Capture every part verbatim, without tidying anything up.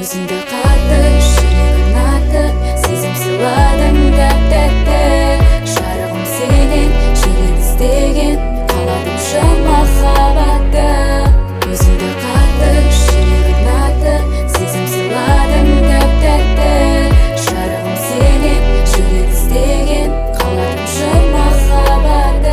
Өзіңді қатты, жүрегім атып, сезім сыйладың тәп-тәтті. Жарығым сенен, жүрек іздеген, қаладым шын махаббатты. Өзіңді қатты, жүрегім атып, сезім сыйладың тәп-тәтті. Жарығым сенен, жүрек іздеген, қаладым шын махаббатты.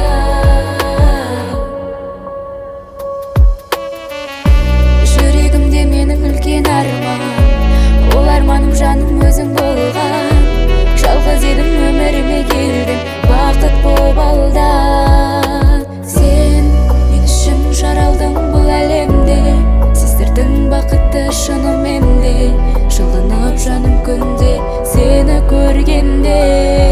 Жүрегімде менің үлкен арман, ол арманым жаным өзің болған. Жалғыз едім, өміріме келдің, бақыт боп алда. Сен мен үшін жаралдың бұл әлемде, сездірдің бақытты шынымен де. Жылынып жаным күнде сені көргенде.